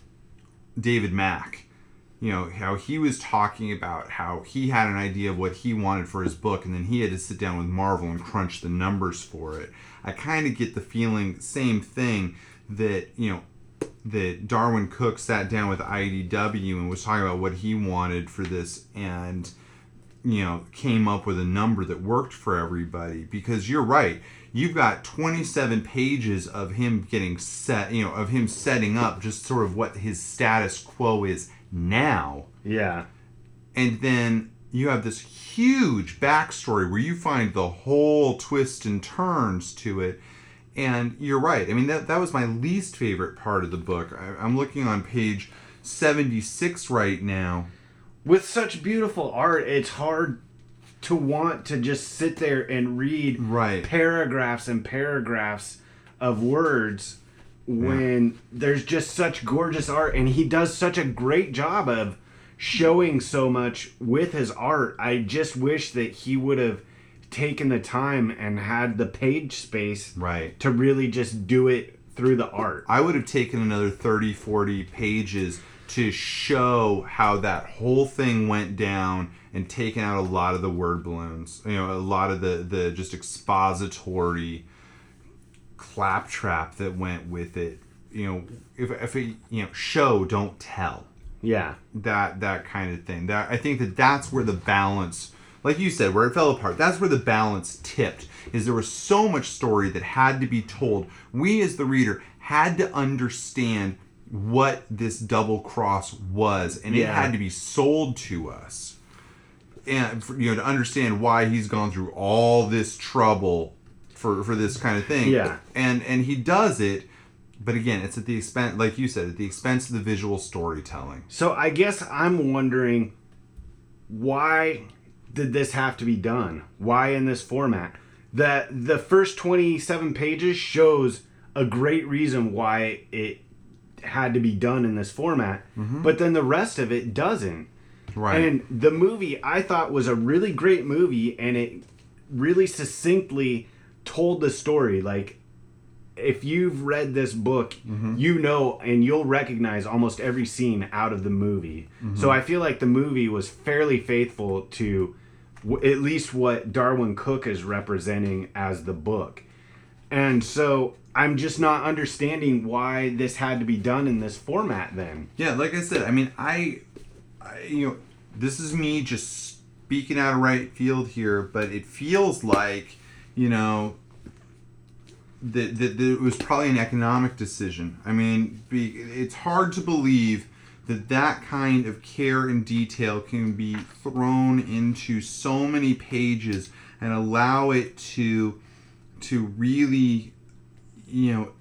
Speaker 3: David Mack, you know, how he was talking about how he had an idea of what he wanted for his book, and then he had to sit down with Marvel and crunch the numbers for it. I kind of get the feeling, same thing, that, you know, that Darwin Cook sat down with I D W and was talking about what he wanted for this, and, you know, came up with a number that worked for everybody. Because you're right, you've got twenty-seven pages of him getting set, you know, of him setting up just sort of what his status quo is now.
Speaker 2: Yeah.
Speaker 3: And then you have this huge backstory where you find the whole twists and turns to it. And you're right. I mean, that that was my least favorite part of the book. I, I'm looking on page seventy-six right now.
Speaker 2: With such beautiful art, it's hard to want to just sit there and read
Speaker 3: right.
Speaker 2: paragraphs and paragraphs of words when yeah. there's just such gorgeous art, and he does such a great job of showing so much with his art. I just wish that he would have taken the time and had the page space
Speaker 3: right.
Speaker 2: to really just do it through the art.
Speaker 3: I would have taken another thirty, forty pages to show how that whole thing went down and taken out a lot of the word balloons, you know, a lot of the, the just expository claptrap that went with it. You know, if if it, you know, show, don't tell.
Speaker 2: Yeah.
Speaker 3: That that kind of thing. That I think that that's where the balance, like you said, where it fell apart. That's where the balance tipped. Is there was so much story that had to be told. We as the reader had to understand what this double cross was, and
Speaker 2: yeah.
Speaker 3: it had to be sold to us. And for, you know, to understand why he's gone through all this trouble for for this kind of thing.
Speaker 2: Yeah.
Speaker 3: And and he does it, but again, it's at the expense, like you said, at the expense of the visual storytelling.
Speaker 2: So I guess I'm wondering, why did this have to be done? Why in this format? The the first twenty-seven pages shows a great reason why it had to be done in this format, mm-hmm. but then the rest of it doesn't.
Speaker 3: Right.
Speaker 2: And the movie, I thought, was a really great movie, and it really succinctly told the story. Like, if you've read this book,
Speaker 3: Mm-hmm.
Speaker 2: you know, and you'll recognize almost every scene out of the movie.
Speaker 3: Mm-hmm.
Speaker 2: So I feel like the movie was fairly faithful to w- at least what Darwin Cook is representing as the book. And so I'm just not understanding why this had to be done in this format then.
Speaker 3: Yeah, like I said, I mean, I, I, you know, this is me just speaking out of right field here, but it feels like, you know, that, that, that it was probably an economic decision. I mean, be, it's hard to believe that that kind of care and detail can be thrown into so many pages and allow it to to really, you know,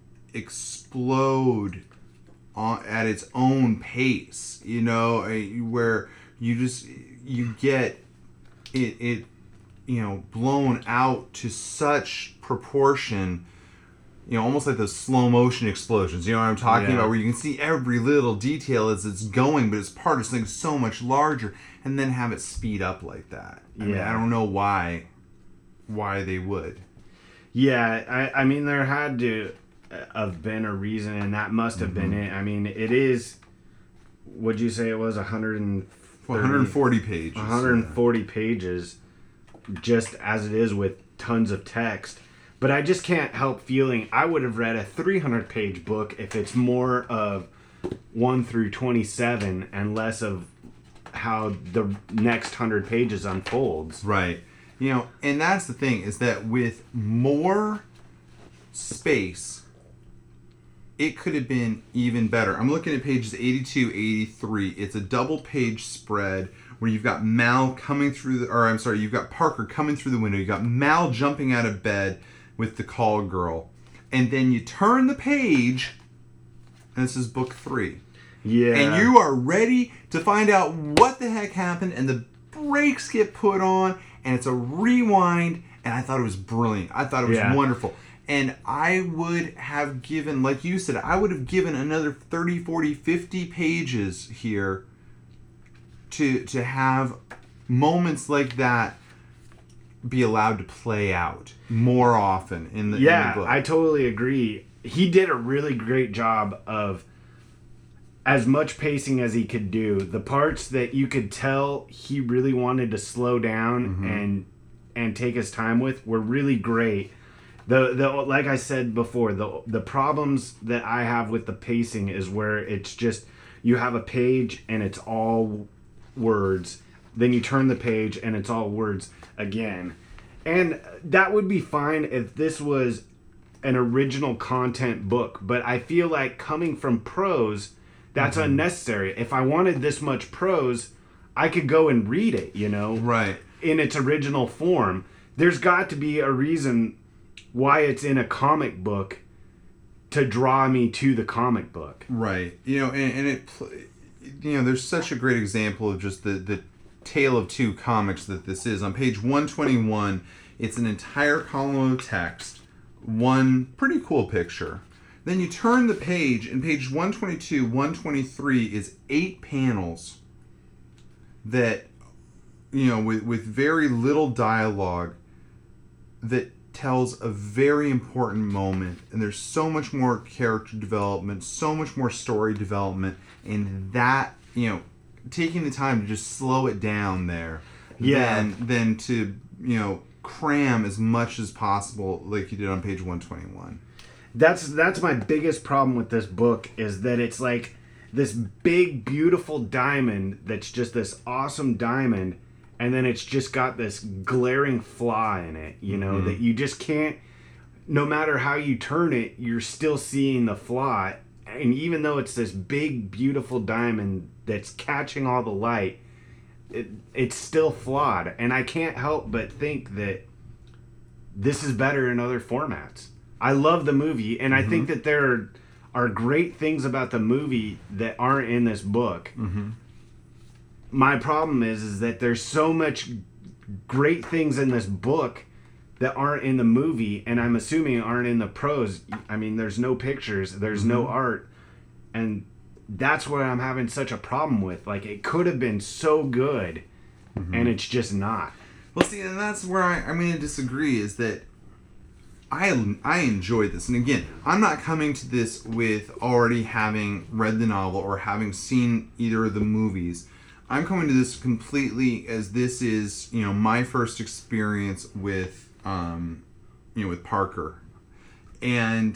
Speaker 3: explode on, at its own pace, you know, where you just, you get it, it, you know, blown out to such proportion, you know, almost like those slow motion explosions, you know what I'm talking
Speaker 2: Yeah.
Speaker 3: about, where you can see every little detail as it's going, but it's part of something so much larger, and then have it speed up like that. I mean,
Speaker 2: Yeah.
Speaker 3: I don't know why, why they would.
Speaker 2: Yeah, I, I mean, there had to have been a reason, and that must have been it. I mean, it is, what'd you say it was, one hundred
Speaker 3: one hundred forty pages.
Speaker 2: one hundred forty pages, just as it is with tons of text. But I just can't help feeling I would have read a three hundred page book if it's more of one through twenty-seven and less of how the next one hundred pages unfolds.
Speaker 3: Right. You know, and that's the thing, is that with more space, it could have been even better. I'm looking at pages eighty-two, eighty-three. It's a double page spread where you've got Mal coming through the, or I'm sorry, you've got Parker coming through the window. You've got Mal jumping out of bed with the call girl. And then you turn the page, and this is book three.
Speaker 2: Yeah.
Speaker 3: And you are ready to find out what the heck happened, and the brakes get put on, and it's a rewind, and I thought it was brilliant. I thought it was
Speaker 2: Yeah.
Speaker 3: wonderful. And I would have given, like you said, I would have given another thirty, forty, fifty pages here to to have moments like that be allowed to play out more often in the,
Speaker 2: yeah,
Speaker 3: in the book.
Speaker 2: I totally agree. He did a really great job of as much pacing as he could do. The parts that you could tell he really wanted to slow down
Speaker 3: Mm-hmm.
Speaker 2: and and take his time with were really great. The the like I said before, the the problems that I have with the pacing is where it's just you have a page and it's all words, then you turn the page and it's all words again. And that would be fine if this was an original content book, but I feel like coming from prose, that's
Speaker 3: Mm-hmm.
Speaker 2: unnecessary. If I wanted this much prose, I could go and read it, you know,
Speaker 3: Right.
Speaker 2: in its original form. There's got to be a reason why it's in a comic book to draw me to the comic book.
Speaker 3: Right. You know, and, and it, pl- you know, there's such a great example of just the, the tale of two comics that this is. On page one twenty-one, it's an entire column of text, one pretty cool picture. Then you turn the page, and page one twenty-two, one twenty-three is eight panels that, you know, with, with very little dialogue that tells a very important moment, and there's so much more character development, so much more story development, and that, you know, taking the time to just slow it down there,
Speaker 2: Yeah.
Speaker 3: than, than to, you know, cram as much as possible like you did on page one twenty-one.
Speaker 2: That's that's my biggest problem with this book is that it's like this big beautiful diamond that's just this awesome diamond, and then it's just got this glaring flaw in it, you know,
Speaker 3: Mm-hmm.
Speaker 2: that you just can't, no matter how you turn it, you're still seeing the flaw. And even though it's this big beautiful diamond that's catching all the light, it, it's still flawed. And I can't help but think that this is better in other formats. I love the movie, and I think that there are, are great things about the movie that aren't in this book.
Speaker 3: Mm-hmm.
Speaker 2: My problem is, is that there's so much great things in this book that aren't in the movie, and I'm assuming aren't in the prose. I mean, there's no pictures, there's no art, and that's what I'm having such a problem with. Like, it could have been so good, and it's just not.
Speaker 3: Well, see, and that's where I, I'm going to disagree, is that I, I enjoyed this. And again, I'm not coming to this with already having read the novel or having seen either of the movies. I'm coming to this completely as this is, you know, my first experience with, um, you know, with Parker. And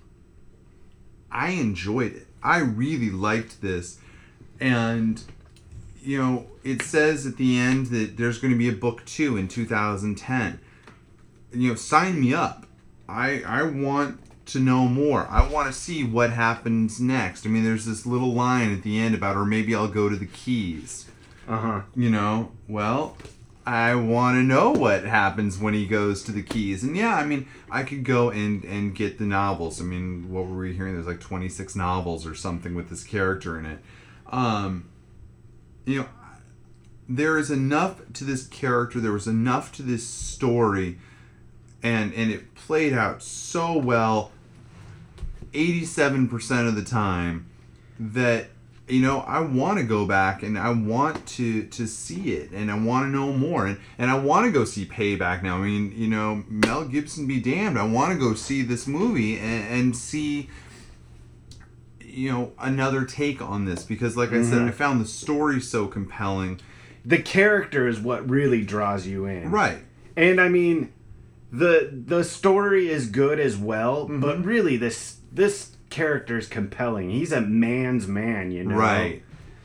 Speaker 3: I enjoyed it. I really liked this. And, you know, it says at the end that there's going to be a book two in two thousand ten. You know, sign me up. I I want to know more. I want to see what happens next. I mean, there's this little line at the end about, or maybe I'll go to the Keys.
Speaker 2: Uh-huh.
Speaker 3: You know, well, I want to know what happens when he goes to the Keys. And yeah, I mean, I could go and, and get the novels. I mean, what were we hearing? There's like twenty-six novels or something with this character in it. Um, you know, there is enough to this character. There was enough to this story. And, and it played out so well eighty-seven percent of the time that, you know, I want to go back and I want to, to see it and I want to know more. And, and I want to go see Payback now. I mean, you know, Mel Gibson be damned. I want to go see this movie and, and see, you know, another take on this. Because like mm-hmm. I said, I found the story so compelling.
Speaker 2: The character is what really draws you in.
Speaker 3: Right.
Speaker 2: And I mean, the the story is good as well,
Speaker 3: mm-hmm.
Speaker 2: but really this this character is compelling. He's a man's man, you know.
Speaker 3: Right.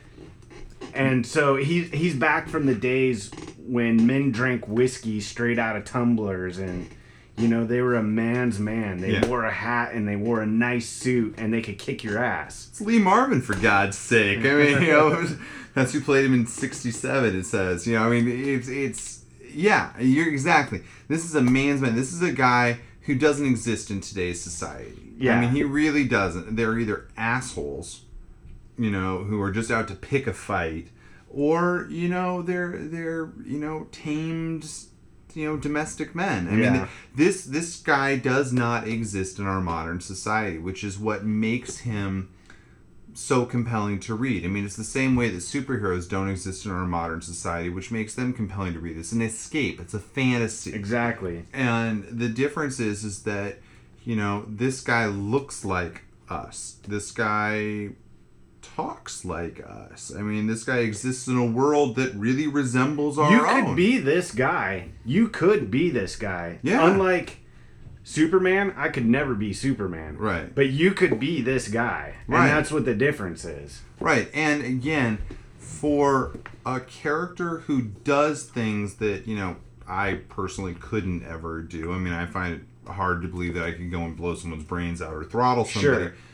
Speaker 2: And so he's he's back from the days when men drank whiskey straight out of tumblers, and you know they were a man's man. They
Speaker 3: yeah.
Speaker 2: wore a hat and they wore a nice suit, and they could kick your ass.
Speaker 3: It's Lee Marvin, for God's sake. I mean, you know, that's who played him in sixty-seven. It says, you know, I mean, it's it's. Yeah, you're exactly. This is a man's man. This is a guy who doesn't exist in today's society.
Speaker 2: Yeah.
Speaker 3: I mean, he really doesn't. They're either assholes, you know, who are just out to pick a fight, or, you know, they're they're, you know, tamed, you know, domestic men. I
Speaker 2: yeah.
Speaker 3: mean, this this guy does not exist in our modern society, which is what makes him so compelling to read. I mean, it's the same way that superheroes don't exist in our modern society, which makes them compelling to read. It's an escape. It's a fantasy.
Speaker 2: Exactly.
Speaker 3: And the difference is, is that, you know, this guy looks like us. This guy talks like us. I mean, this guy exists in a world that really resembles our
Speaker 2: you
Speaker 3: own.
Speaker 2: You could be this guy. You could be this guy.
Speaker 3: Yeah.
Speaker 2: Unlike Superman, I could never be Superman.
Speaker 3: Right.
Speaker 2: But you could be this guy. And
Speaker 3: right.
Speaker 2: that's what the difference is.
Speaker 3: Right. And again, for a character who does things that, you know, I personally couldn't ever do. I mean, I find it hard to believe that I could go and blow someone's brains out or throttle somebody.
Speaker 2: Sure.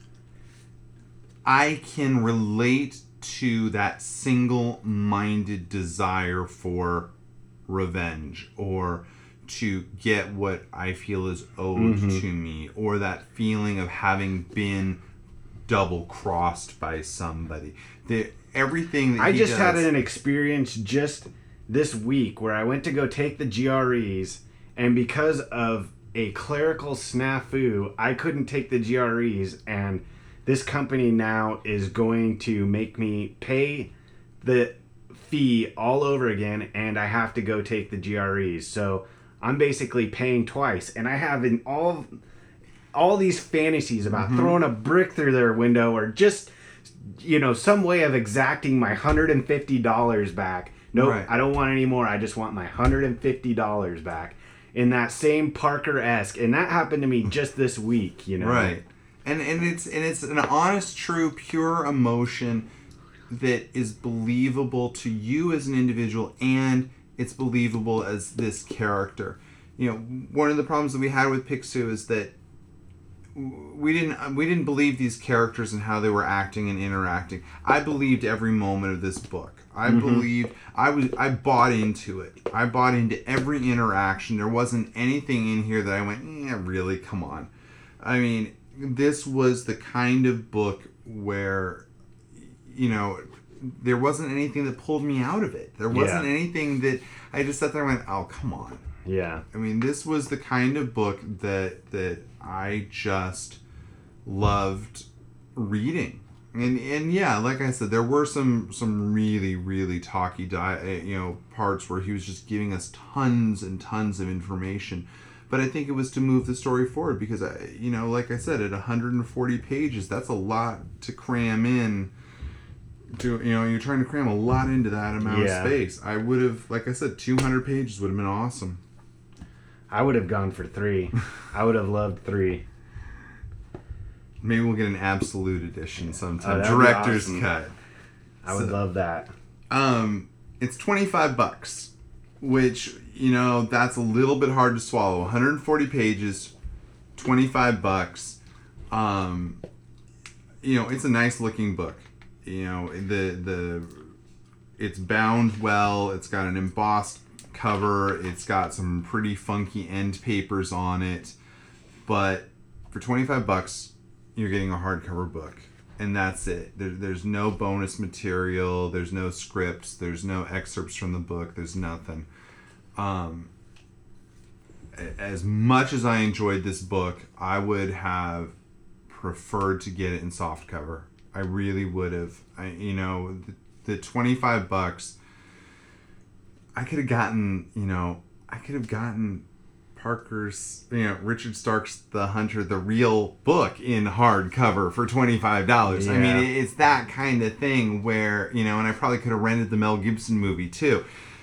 Speaker 3: I can relate to that single-minded desire for revenge or to get what I feel is owed mm-hmm. to me, or that feeling of having been double-crossed by somebody. The, everything that
Speaker 2: I
Speaker 3: he
Speaker 2: just
Speaker 3: does,
Speaker 2: had an experience just this week where I went to go take the G R Es, and because of a clerical snafu, I couldn't take the G R Es, and this company now is going to make me pay the fee all over again, and I have to go take the G R Es. So I'm basically paying twice, and I have in all all these fantasies about mm-hmm. throwing a brick through their window, or just, you know, some way of exacting my one hundred fifty dollars back. Nope, right. I don't want any more. I just want my one hundred fifty dollars back in that same Parker-esque, and that happened to me just this week. You know,
Speaker 3: right? And and it's and it's an honest, true, pure emotion that is believable to you as an individual, and it's believable as this character. You know, one of the problems that we had with Picsou is that we didn't we didn't believe these characters and how they were acting and interacting. I believed every moment of this book. I mm-hmm. believed I was I bought into it. I bought into every interaction. There wasn't anything in here that I went, yeah, really, come on. I mean, this was the kind of book where, you know, there wasn't anything that pulled me out of it. There wasn't yeah. anything that I just sat there and went, oh, come on.
Speaker 2: Yeah.
Speaker 3: I mean, this was the kind of book that that I just loved reading. And and yeah, like I said, there were some some really, really talky, di- you know, parts where he was just giving us tons and tons of information. but I think it was to move the story forward because, I, you know, like I said, at one hundred forty pages, that's a lot to cram in. To, you know, you're trying to cram a lot into that amount
Speaker 2: Yeah.
Speaker 3: of space. I would have, like I said, two hundred pages would have been awesome.
Speaker 2: I would have gone for three. I would have loved three.
Speaker 3: Maybe we'll get an absolute edition sometime.
Speaker 2: Oh, that'd be
Speaker 3: Director's
Speaker 2: awesome.
Speaker 3: cut.
Speaker 2: I would
Speaker 3: So-
Speaker 2: love that.
Speaker 3: Um, it's twenty-five bucks, which, you know, that's a little bit hard to swallow. one hundred forty pages, twenty-five bucks. Um, you know, it's a nice looking book. You know, the the it's bound well. It's got an embossed cover. It's got some pretty funky end papers on it. But for twenty-five bucks, you're getting a hardcover book. And that's it. There, there's no bonus material. There's no scripts. There's no excerpts from the book. There's nothing. Um, as much as I enjoyed this book, I would have preferred to get it in softcover. I really would have. I, you know, the, the twenty-five bucks, I could have gotten, you know, I could have gotten Parker's, you know, Richard Stark's The Hunter, the real book in hardcover for twenty-five dollars.
Speaker 2: Yeah.
Speaker 3: I mean, it's that kind of thing where, you know, and I probably could have rented the Mel Gibson movie too.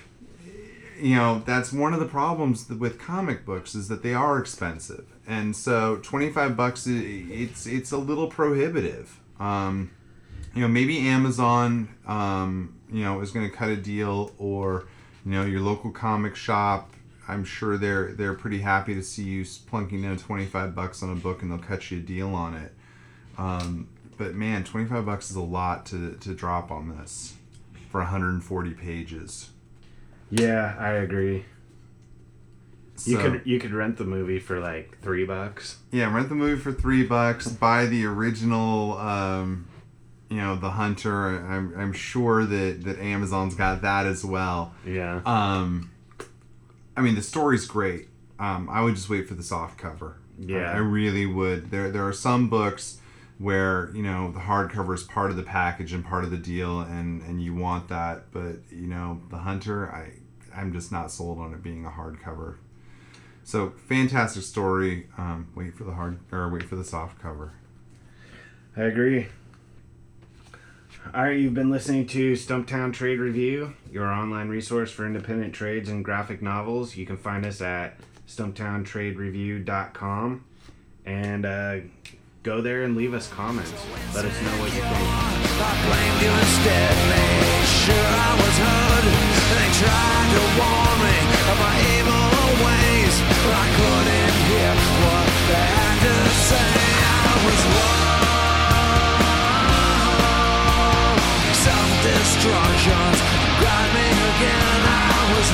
Speaker 3: You know, that's one of the problems with comic books is that they are expensive. And so twenty-five bucks, it's it's a little prohibitive. Um, you know, maybe Amazon, um, you know, is going to cut a deal, or, you know, your local comic shop. I'm sure they're they're pretty happy to see you plunking down twenty-five bucks on a book, and they'll cut you a deal on it. Um, but man, twenty-five bucks is a lot to to drop on this for one hundred forty pages.
Speaker 2: Yeah, I agree. You
Speaker 3: So,
Speaker 2: could you could rent the movie for like three bucks.
Speaker 3: yeah, rent the movie for three bucks. Buy the original, um, you know, The Hunter. I'm I'm sure that that Amazon's got that as well.
Speaker 2: Yeah.
Speaker 3: Um, I mean, the story's great. Um, I would just wait for the soft cover.
Speaker 2: Yeah.
Speaker 3: I, I really would. There there are some books where, you know, the hardcover is part of the package and part of the deal, and, and you want that. But, you know, The Hunter, I I'm just not sold on it being a hardcover. So, fantastic story. Um, wait for the hard or wait for the soft cover.
Speaker 2: I agree. All right, you've been listening to Stumptown Trade Review, your online resource for independent trades and graphic novels. You can find us at stumptown trade review dot com, and uh, go there and leave us comments. Let us know what you think.
Speaker 1: I blamed you instead, made sure I was heard. They tried to warn me of my evil ways, but I couldn't hear what they had to say. I was wrong. Self-destruction's got me again. I was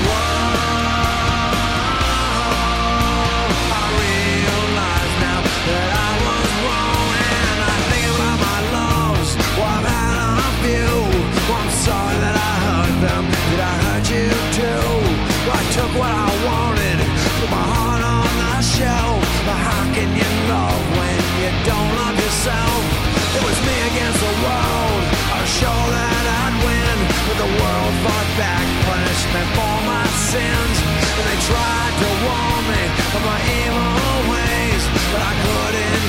Speaker 1: wrong. I realize now that I was wrong, and I think about my loves. Well, I've had a few. Well, I'm sorry that I hurt them. Did I hurt you too? Well, I took what I wanted, put my heart on the shelf. But how can you love when you don't love yourself? It was me against the world. I was sure that I'd win, but the world fought back, punishment for my sins. And they tried to warn me of my evil ways, but I couldn't